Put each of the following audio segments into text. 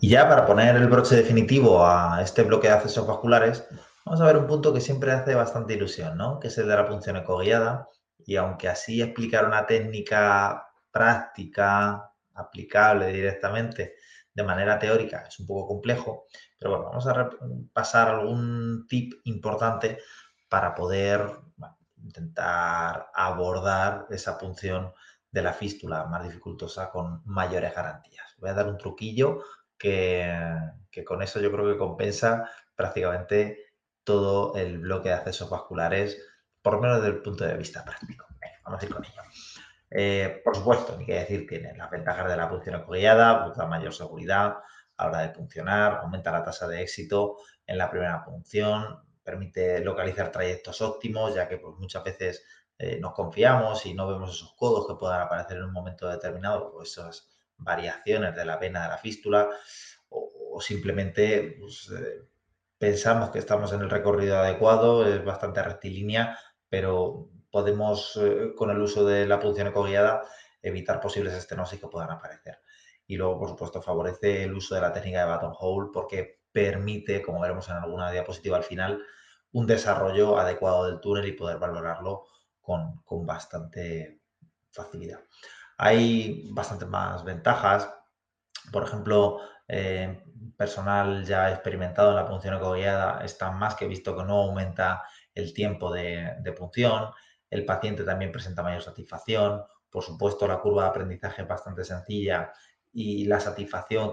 Y ya para poner el broche definitivo a este bloque de accesos vasculares, vamos a ver un punto que siempre hace bastante ilusión, ¿no? Que es el de la punción ecoguiada. Y aunque así explicar una técnica práctica, aplicable directamente de manera teórica, es un poco complejo, pero bueno, vamos a pasar algún tip importante para poder intentar abordar esa punción de la fístula más dificultosa con mayores garantías. Voy a dar un truquillo que con eso yo creo que compensa prácticamente todo el bloque de accesos vasculares, por lo menos desde el punto de vista práctico. Venga, vamos a ir con ello. Por supuesto, ni que decir, tiene las ventajas de la punción ecoguiada, da mayor seguridad a la hora de puncionar, aumenta la tasa de éxito en la primera punción, permite localizar trayectos óptimos, ya que pues, muchas veces nos confiamos y no vemos esos codos que puedan aparecer en un momento determinado, o esas variaciones de la vena de la fístula, o simplemente pues, pensamos que estamos en el recorrido adecuado, es bastante rectilínea, pero podemos, con el uso de la punción ecoguiada, evitar posibles estenosis que puedan aparecer. Y luego, por supuesto, favorece el uso de la técnica de buttonhole porque permite, como veremos en alguna diapositiva al final, un desarrollo adecuado del túnel y poder valorarlo con bastante facilidad. Hay bastantes más ventajas. Por ejemplo, personal ya experimentado en la punción ecoguiada está más que visto que no aumenta el tiempo de punción. El paciente también presenta mayor satisfacción. Por supuesto, la curva de aprendizaje es bastante sencilla y la satisfacción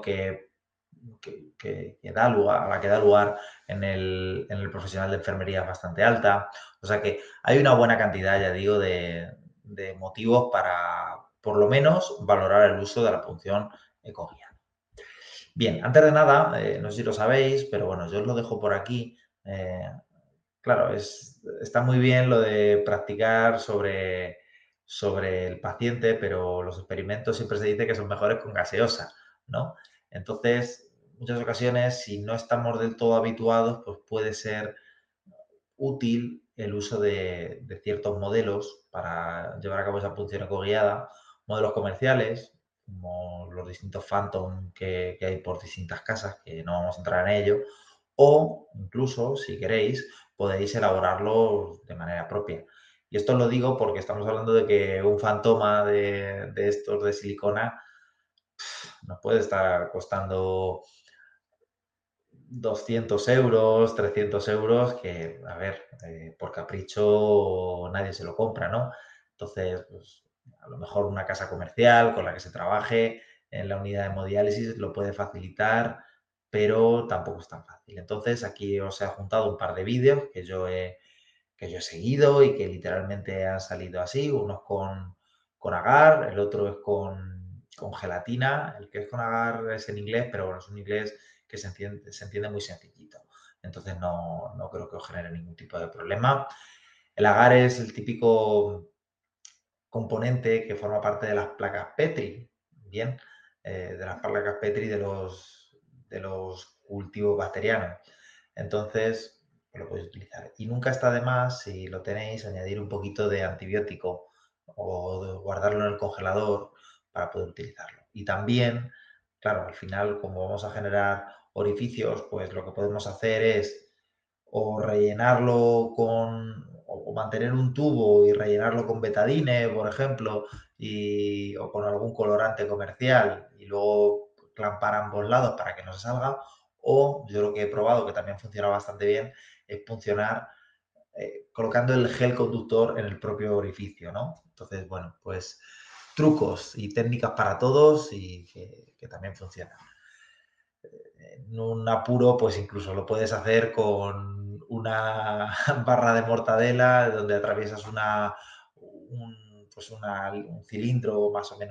que da lugar, a la que da lugar en el profesional de enfermería es bastante alta. O sea que hay una buena cantidad, ya digo, de motivos para, por lo menos, valorar el uso de la punción ecoguiada. Bien, antes de nada, no sé si lo sabéis, pero bueno, yo os lo dejo por aquí. Eh, claro, está muy bien lo de practicar sobre el paciente, pero los experimentos siempre se dice que son mejores con gaseosa, ¿no? Entonces, muchas ocasiones, si no estamos del todo habituados, pues puede ser útil el uso de ciertos modelos para llevar a cabo esa punción ecoguiada, modelos comerciales, como los distintos Phantom que hay por distintas casas, que no vamos a entrar en ello, o incluso, si queréis, podéis elaborarlo de manera propia. Y esto lo digo porque estamos hablando de que un fantoma de estos de silicona nos puede estar costando 200 euros, 300 euros, que, a ver, por capricho nadie se lo compra, ¿no? Entonces, pues, a lo mejor una casa comercial con la que se trabaje en la unidad de hemodiálisis lo puede facilitar, pero tampoco es tan fácil. Entonces, aquí os he juntado un par de vídeos que yo he seguido y que literalmente han salido así, unos con agar, el otro es con gelatina, el que es con agar es en inglés, pero bueno, es un inglés que se entiende muy sencillito. Entonces no creo que os genere ningún tipo de problema. El agar es el típico componente que forma parte de las placas Petri, bien, de las placas Petri de los cultivos bacterianos. Entonces, lo podéis utilizar. Y nunca está de más, si lo tenéis, añadir un poquito de antibiótico o guardarlo en el congelador para poder utilizarlo. Y también, claro, al final, como vamos a generar orificios, pues lo que podemos hacer es o rellenarlo o mantener un tubo y rellenarlo con betadine, por ejemplo, o con algún colorante comercial y luego clampar ambos lados para que no se salga, o yo lo que he probado, que también funciona bastante bien, es funcionar colocando el gel conductor en el propio orificio, ¿no? Entonces, bueno, pues trucos y técnicas para todos y que también funcionan. En un apuro, pues incluso lo puedes hacer con una barra de mortadela donde atraviesas un cilindro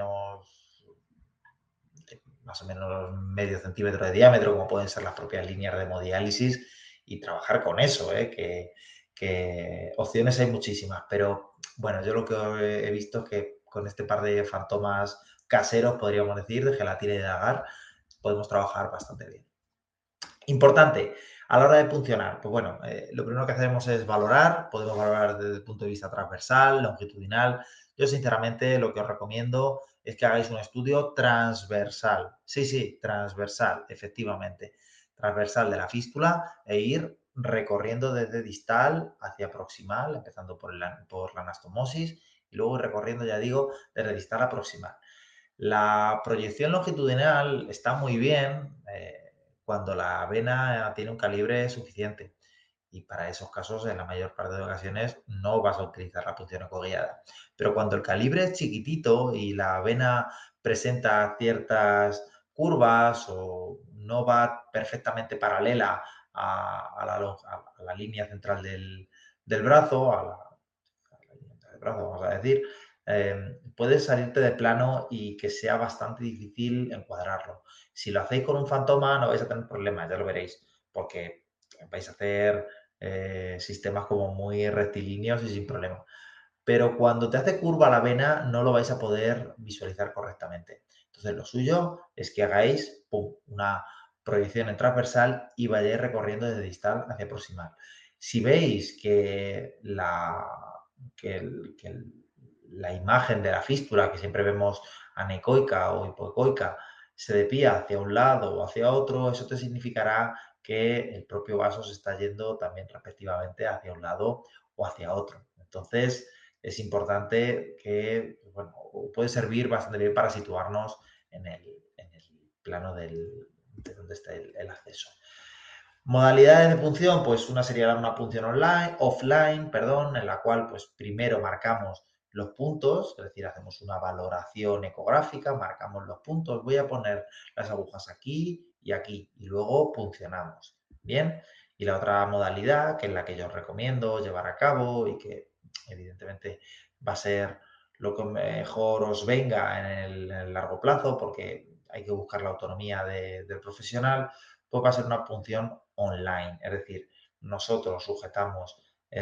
más o menos medio centímetro de diámetro, como pueden ser las propias líneas de hemodiálisis, y trabajar con eso, que opciones hay muchísimas, pero bueno, yo lo que he visto es que con este par de fantomas caseros, podríamos decir, de gelatina y de agar, podemos trabajar bastante bien. Importante, a la hora de puncionar, pues bueno, lo primero que hacemos es valorar, podemos valorar desde el punto de vista transversal, longitudinal. Yo sinceramente lo que os recomiendo es que hagáis un estudio transversal. Sí, sí, transversal, efectivamente. Transversal de la fístula e ir recorriendo desde distal hacia proximal, empezando por la anastomosis y luego recorriendo, ya digo, desde distal a proximal. La proyección longitudinal está muy bien cuando la vena tiene un calibre suficiente y para esos casos, en la mayor parte de ocasiones, no vas a utilizar la punción ecoguiada. Pero cuando el calibre es chiquitito y la vena presenta ciertas curvas o no va perfectamente paralela a la línea central del brazo, del brazo, vamos a decir, puedes salirte de plano y que sea bastante difícil encuadrarlo. Si lo hacéis con un fantoma no vais a tener problemas, ya lo veréis, porque vais a hacer sistemas como muy rectilíneos y sin problema. Pero cuando te hace curva la vena no lo vais a poder visualizar correctamente. Entonces lo suyo es que hagáis pum, una proyección en transversal y vayáis recorriendo desde distal hacia proximal. Si veis que la imagen de la fístula, que siempre vemos anecoica o hipoecoica, se depía hacia un lado o hacia otro, eso te significará que el propio vaso se está yendo también respectivamente hacia un lado o hacia otro. Entonces, es importante que, bueno, puede servir bastante bien para situarnos en el plano de donde está el acceso. Modalidades de punción, pues una sería una punción offline, perdón, en la cual pues primero marcamos los puntos, es decir, hacemos una valoración ecográfica, marcamos los puntos, voy a poner las agujas aquí y aquí y luego puncionamos. Bien, y la otra modalidad, que es la que yo os recomiendo llevar a cabo y que evidentemente va a ser lo que mejor os venga en el largo plazo, porque hay que buscar la autonomía del profesional, pues va a ser una punción online, es decir, nosotros sujetamos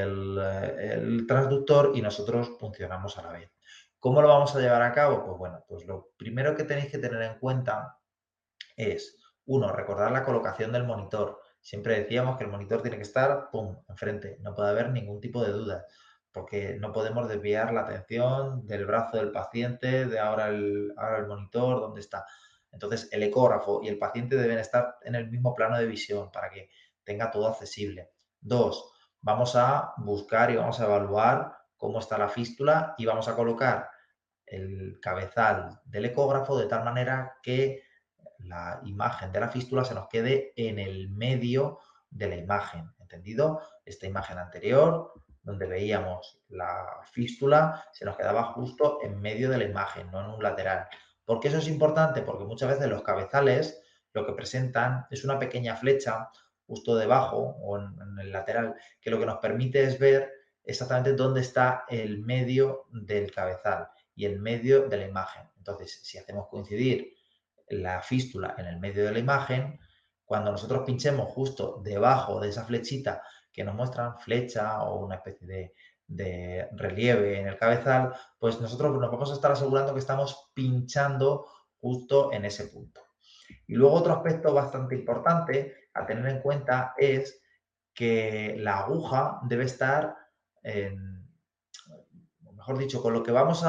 el transductor y nosotros puncionamos a la vez. ¿Cómo lo vamos a llevar a cabo? Pues bueno, pues lo primero que tenéis que tener en cuenta es, uno, recordar la colocación del monitor. Siempre decíamos que el monitor tiene que estar, pum, enfrente, no puede haber ningún tipo de duda, porque no podemos desviar la atención del brazo del paciente, de ahora el monitor, ¿dónde está? Entonces, el ecógrafo y el paciente deben estar en el mismo plano de visión para que tenga todo accesible. Dos, vamos a buscar y vamos a evaluar cómo está la fístula y vamos a colocar el cabezal del ecógrafo de tal manera que la imagen de la fístula se nos quede en el medio de la imagen, ¿entendido? Esta imagen anterior, donde veíamos la fístula, se nos quedaba justo en medio de la imagen, no en un lateral. ¿Por qué eso es importante? Porque muchas veces los cabezales lo que presentan es una pequeña flecha justo debajo o en el lateral, que lo que nos permite es ver exactamente dónde está el medio del cabezal y el medio de la imagen. Entonces, si hacemos coincidir la fístula en el medio de la imagen, cuando nosotros pinchemos justo debajo de esa flechita que nos muestran flecha o una especie de relieve en el cabezal, pues nosotros nos vamos a estar asegurando que estamos pinchando justo en ese punto. Y luego otro aspecto bastante importante a tener en cuenta es que la aguja debe estar en, mejor dicho, con lo que vamos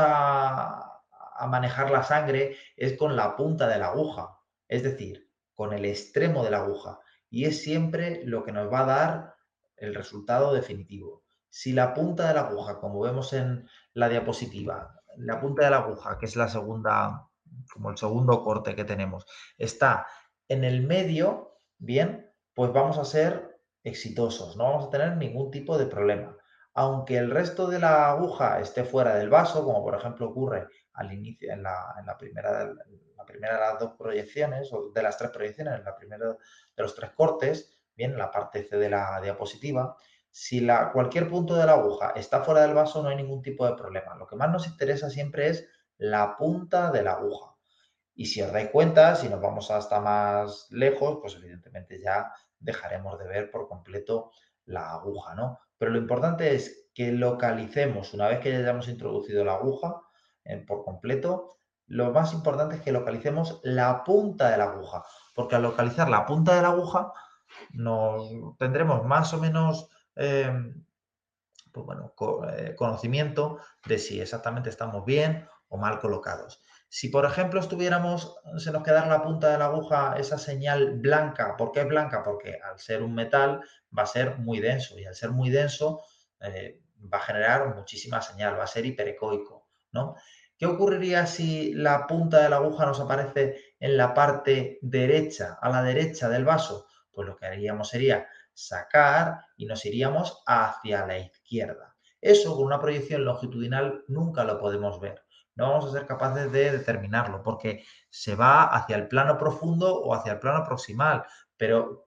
a manejar la sangre es con la punta de la aguja, es decir, con el extremo de la aguja. Y es siempre lo que nos va a dar el resultado definitivo. Si la punta de la aguja, como vemos en la diapositiva, la punta de la aguja, que es la segunda, como el segundo corte que tenemos, está en el medio, bien, pues vamos a ser exitosos, no vamos a tener ningún tipo de problema. Aunque el resto de la aguja esté fuera del vaso, como por ejemplo ocurre al inicio en la primera de las dos proyecciones, o de las tres proyecciones, en la primera de los tres cortes, bien, en la parte C de la diapositiva, si cualquier punto de la aguja está fuera del vaso, no hay ningún tipo de problema. Lo que más nos interesa siempre es la punta de la aguja. Y si os dais cuenta, si nos vamos hasta más lejos, pues evidentemente ya dejaremos de ver por completo la aguja, ¿no? Pero lo importante es que localicemos, una vez que ya hayamos introducido la aguja por completo, lo más importante es que localicemos la punta de la aguja, porque al localizar la punta de la aguja nos tendremos más o menos pues bueno, conocimiento de si exactamente estamos bien o mal colocados. Si, por ejemplo, se nos quedara en la punta de la aguja esa señal blanca, ¿por qué es blanca? Porque al ser un metal va a ser muy denso y al ser muy denso va a generar muchísima señal, va a ser hiperecoico, ¿no? ¿Qué ocurriría si la punta de la aguja nos aparece en la parte derecha, a la derecha del vaso? Pues lo que haríamos sería sacar y nos iríamos hacia la izquierda. Eso con una proyección longitudinal nunca lo podemos ver. No vamos a ser capaces de determinarlo porque se va hacia el plano profundo o hacia el plano proximal, pero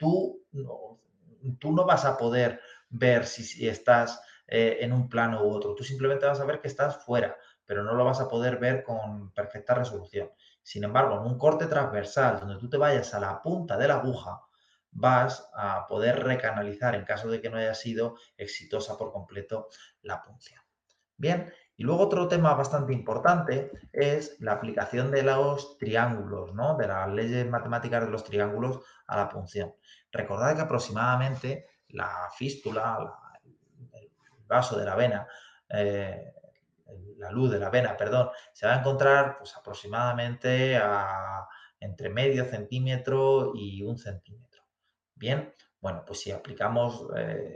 tú no vas a poder ver si estás en un plano u otro. Tú simplemente vas a ver que estás fuera, pero no lo vas a poder ver con perfecta resolución. Sin embargo, en un corte transversal, donde tú te vayas a la punta de la aguja, vas a poder recanalizar en caso de que no haya sido exitosa por completo la punción. Bien, y luego otro tema bastante importante es la aplicación de los triángulos, ¿no? De las leyes matemáticas de los triángulos a la punción. Recordad que aproximadamente la fístula, el vaso de la vena, eh, la luz de la vena, perdón, se va a encontrar pues, aproximadamente entre medio centímetro y 1 centímetro. Bien, bueno, pues si aplicamos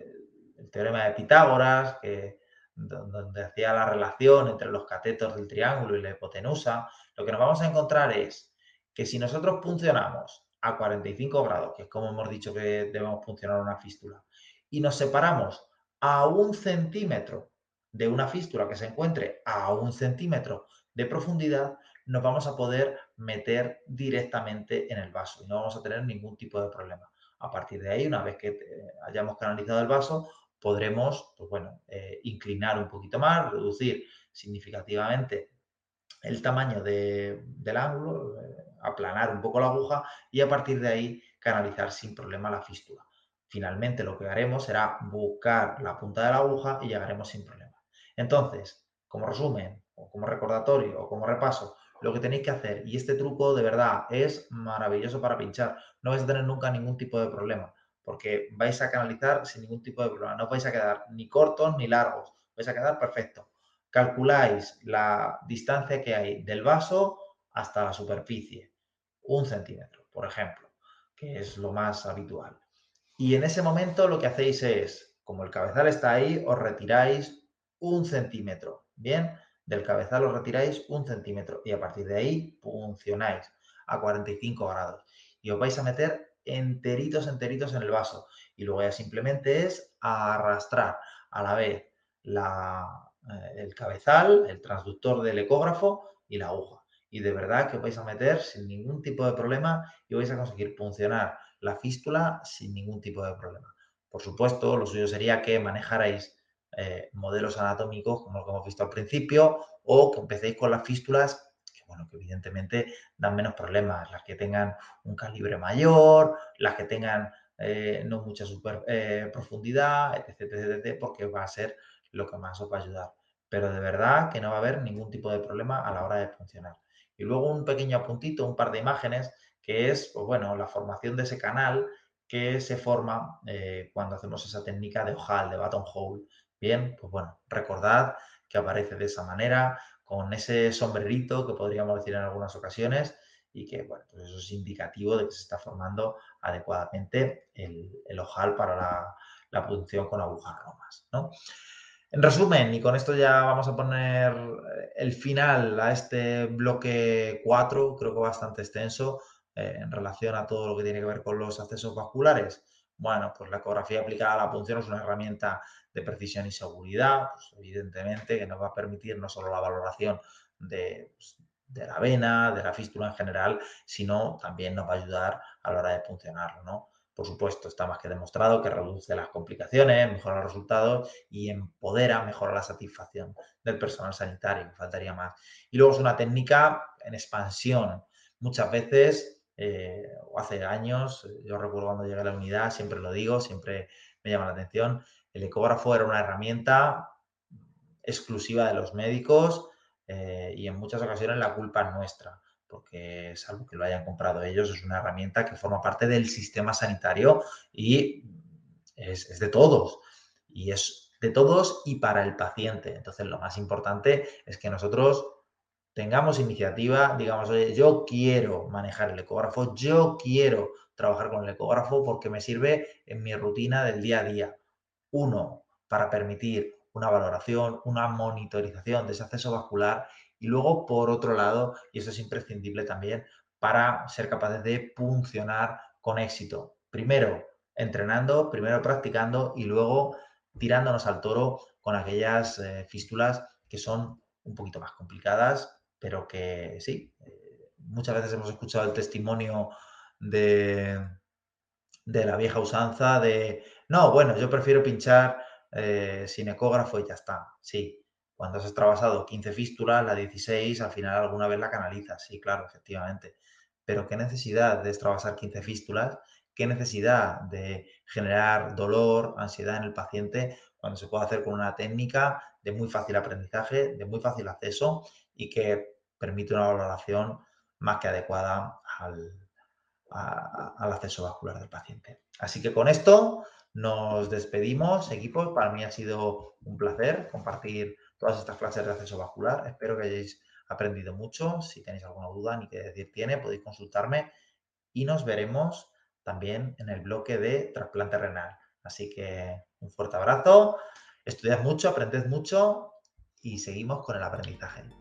el teorema de Pitágoras, donde hacía la relación entre los catetos del triángulo y la hipotenusa, lo que nos vamos a encontrar es que si nosotros puncionamos a 45 grados, que es como hemos dicho que debemos funcionar una fístula, y nos separamos a 1 centímetro de una fístula que se encuentre a 1 centímetro de profundidad, nos vamos a poder meter directamente en el vaso y no vamos a tener ningún tipo de problema. A partir de ahí, una vez que hayamos canalizado el vaso, podremos, pues bueno, inclinar un poquito más, reducir significativamente el tamaño del ángulo, aplanar un poco la aguja y a partir de ahí canalizar sin problema la fístula. Finalmente lo que haremos será buscar la punta de la aguja y llegaremos sin problema. Entonces, como resumen, o como recordatorio, o como repaso, lo que tenéis que hacer, y este truco de verdad es maravilloso para pinchar, no vais a tener nunca ningún tipo de problema, porque vais a canalizar sin ningún tipo de problema, no os vais a quedar ni cortos ni largos, vais a quedar perfectos. Calculáis la distancia que hay del vaso hasta la superficie, 1 centímetro, por ejemplo, que es lo más habitual. Y en ese momento lo que hacéis es, como el cabezal está ahí, os retiráis 1 centímetro, ¿bien? Del cabezal os retiráis 1 centímetro y a partir de ahí funcionáis a 45 grados. Y os vais a meter enteritos, enteritos en el vaso. Y luego ya simplemente es arrastrar a la vez el cabezal, el transductor del ecógrafo y la aguja. Y de verdad que os vais a meter sin ningún tipo de problema y vais a conseguir funcionar la fístula sin ningún tipo de problema. Por supuesto, lo suyo sería que manejarais modelos anatómicos como lo que hemos visto al principio o que empecéis con las fístulas que, bueno, que evidentemente dan menos problemas, las que tengan un calibre mayor, las que tengan no mucha profundidad, etc, etc, etc, porque va a ser lo que más os va a ayudar. Pero de verdad que no va a haber ningún tipo de problema a la hora de funcionar. Y luego un pequeño apuntito, un par de imágenes, que es, pues bueno, la formación de ese canal que se forma cuando hacemos esa técnica de ojal, de buttonhole. Bien, pues bueno, recordad que aparece de esa manera, con ese sombrerito que podríamos decir en algunas ocasiones y que, bueno, pues eso es indicativo de que se está formando adecuadamente el ojal para la punción con agujas romas, ¿no? En resumen, y con esto ya vamos a poner el final a este bloque 4, creo que bastante extenso, en relación a todo lo que tiene que ver con los accesos vasculares. Bueno, pues la ecografía aplicada a la punción es una herramienta de precisión y seguridad, pues evidentemente que nos va a permitir no solo la valoración de la vena, de la fístula en general, sino también nos va a ayudar a la hora de puncionarlo, ¿no? Por supuesto, está más que demostrado que reduce las complicaciones, mejora los resultados y empodera, mejora la satisfacción del personal sanitario, faltaría más. Y luego es una técnica en expansión. Muchas veces, o hace años, yo recuerdo cuando llegué a la unidad, siempre lo digo, siempre me llama la atención, el ecógrafo era una herramienta exclusiva de los médicos y en muchas ocasiones la culpa es nuestra, porque salvo que lo hayan comprado ellos, es una herramienta que forma parte del sistema sanitario y es de todos. Y es de todos y para el paciente. Entonces, lo más importante es que nosotros tengamos iniciativa, digamos, oye, yo quiero manejar el ecógrafo, yo quiero trabajar con el ecógrafo porque me sirve en mi rutina del día a día. Uno, para permitir una valoración, una monitorización de ese acceso vascular y luego, por otro lado, y eso es imprescindible también, para ser capaces de funcionar con éxito. Primero entrenando, primero practicando y luego tirándonos al toro con aquellas fístulas que son un poquito más complicadas, pero que sí, muchas veces hemos escuchado el testimonio de, de la vieja usanza de, no, bueno, yo prefiero pinchar sin ecógrafo y ya está. Sí, cuando has trabajado 15 fístulas, la 16 al final alguna vez la canalizas. Sí, claro, efectivamente. Pero qué necesidad de extravasar 15 fístulas, qué necesidad de generar dolor, ansiedad en el paciente, cuando se puede hacer con una técnica de muy fácil aprendizaje, de muy fácil acceso y que permite una valoración más que adecuada al acceso vascular del paciente. Así que con esto nos despedimos, equipos. Para mí ha sido un placer compartir todas estas clases de acceso vascular. Espero que hayáis aprendido mucho. Si tenéis alguna duda ni qué decir tiene, podéis consultarme y nos veremos también en el bloque de trasplante renal. Así que un fuerte abrazo, estudiad mucho, aprended mucho y seguimos con el aprendizaje.